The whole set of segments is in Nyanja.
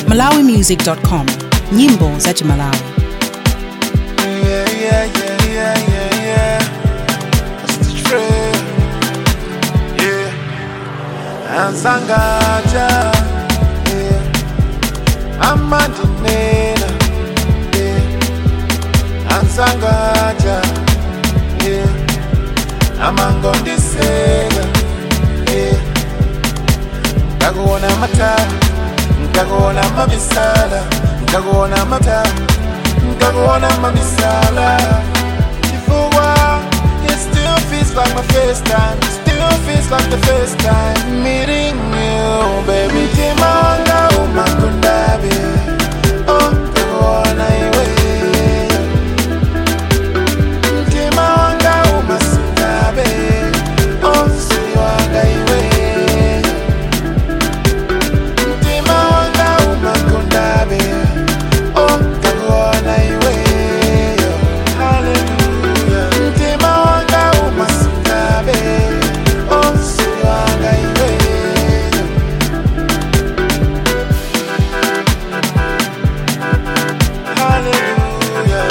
malawimusic.com. Nyimbo za Malawi. Yeah. That's the truth. Yeah. Ansangaja. Yeah. Amandinela. Yeah. Ansangaja. Yeah. Amangondisela. Yeah. Ndakuona mata. Ndakuona mamisala. Ndakuona mata. Ndakuona mamisala. Chifukwa, it still feels like my first time. Still feels like the first time meeting you, baby. Timanga umakundabe. Oh, ndakuona iwe. Timanga umasundabe. Oh, siwanga iwe. Timanga umakundabe. Oh, ndakuona iwe. Hallelujah. Timanga umasundabe. Oh, siwanga iwe. Hallelujah.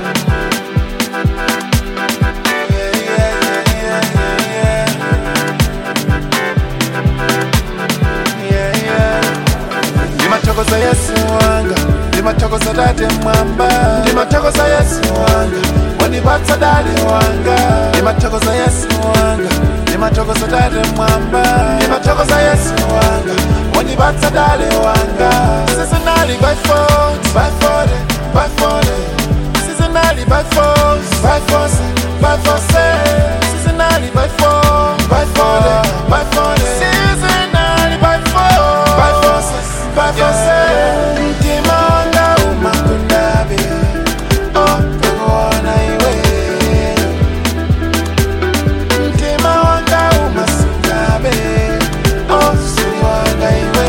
Ndimathokoza Yesu wanga, ndimathokoza Tate Mwamba, ndimathokoza Yesu wanga, wandipatsa dali wanga, ndimathokoza Yesu wanga, ndimathokoza Tate Mwamba, ndimathokoza Yesu wanga, wandipatsa dali wanga. Seasonally by force, by 40, seasonally by force, by force, by force, seasonally by force, by 40, seasonally by force, by forces, by forces. Timanga umakundabe, oh ndakuona iwe. Timanga umasundabe, oh siwanga iwe.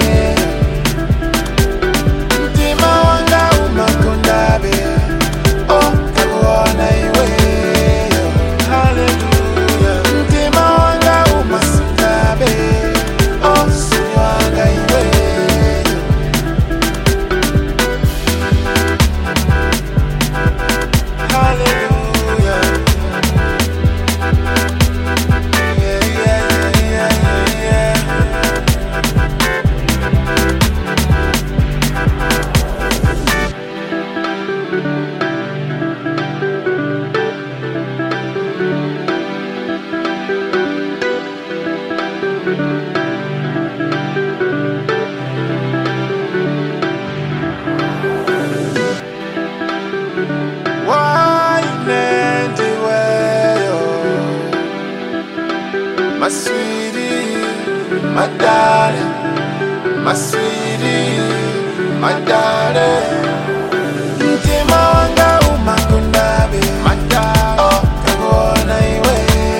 Timanga umakundabe, oh ndakuona iwe. Hallelujah. Timanga umasundabe, oh siwanga iwe. Hallelujah. Yeah. Why anyway, my sweetie, my darling, my sweetie, my darling. Timanga umakundabe, my darling. Oh, ndakuona iwe.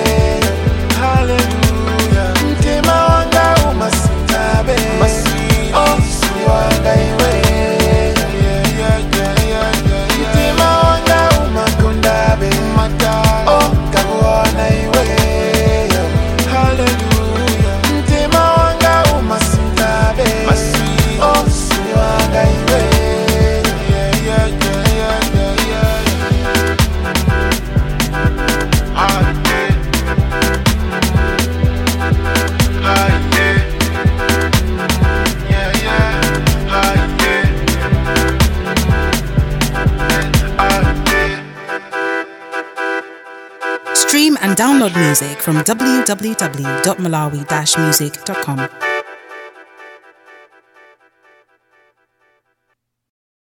Hallelujah. Timanga umasundabe, my sweetie. Oh, siwanga iwe. Yeah. Timanga umakundabe, my darling. Oh, ndakuona iwe. Hallelujah. Timanga umasundabe, my sweetie. Oh, siwanga iwe. Yeah. Stream and download music from www.malawi-music.com.